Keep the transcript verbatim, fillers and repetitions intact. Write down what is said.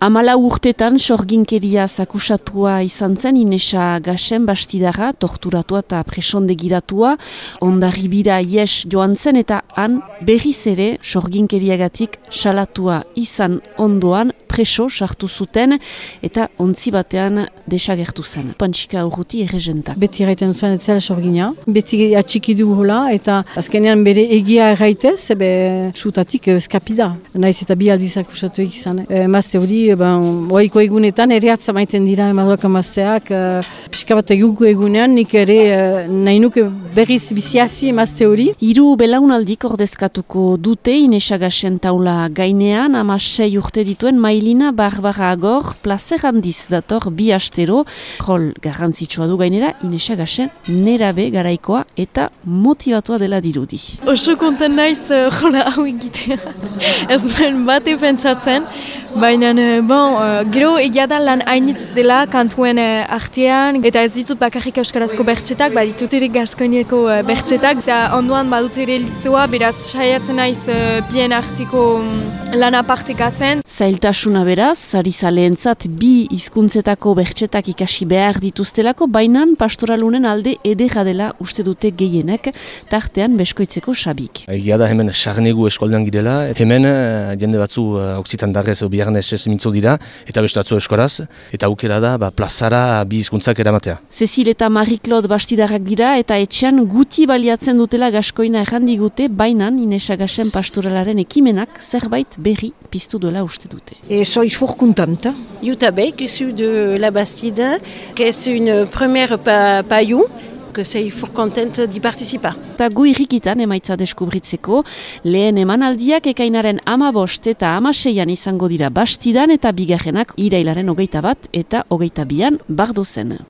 Hamala urtetan sorginkeria zakusatua izan zen Inesa Gasen bastidarra, torturatua eta presondegiratua, Hondarribira ies joan zen eta han berriz ere sorginkeriagatik salatua izan ondoan preso sartu zuten eta ontzi batean desagertu zen. Pantxika Urruti erregentak. Beti erraiten zuen ez zela sorgina, beti atxikidu hola eta azkenean bere egia erraitez, ebe sutatik eskapida. Naiz eta bi aldiz akusatuek izan. E, mazte hori, ben, oiko egunetan ere atzamaiten dira emaduak amazteak, e, pixka bat eguko egunean, nik ere e, nahi nuke berriz biziazi emazte hori. Hiru belaunaldik ordezkatuko dute Inesa Gasen taula gainean, ama sei urte dituen Mailina Barbara Agor, plazer handiz dator bi astero, rol garrantzitsua du gainera, Inesa Gasen nerabe garaikoa eta motivatua dela dirudi. Oso konten naiz uh, jola hau egitea. Ez duen bate pentsatzen, baina bon, uh, gero egia da lan hainitz dela kantuen uh, artean, eta ez ditut bakarrik euskarazko bertsetak, baditut ere gaskoineko uh, bertsetak, eta ondoan badut ere lizoa, beraz saiatzen naiz uh, bien arteko um, lan apartekatzen. Zailtasuna beraz, arizaleentzat bi hizkuntzetako bertsetak ikasi behar dituztelako, bainan pastoralunen alde edera dela uste dute gehienek, tartean beskoitzeko Xabik. Egia da hemen sarnegu eskoldean girela, hemen jende batzu oksitan darrez biharnez ez mintzo dira, eta beste batzu eskoraz, eta aukera da ba, plazara bi hizkuntzak eramatea. Cecil eta Marie-Claude bastidarrak dira, eta etxean guti baliatzen dutela gaskoina errandigute, bainan Inesa Gasen pastoralaren ekimenak zerbait berri piztu duela uste dute. Et soy fort contente. Jutta Beck, issue de la Bastide, que c'est une première pa paillou, que c'est fort contente d'y participer. Ta gu irrikitan emaitza deskubritzeko, lehen emanaldiak ekainaren amabost eta amaseian izango dira Bastidan eta bigarrenak irailaren hogeita bat eta hogeita bian Bardozen.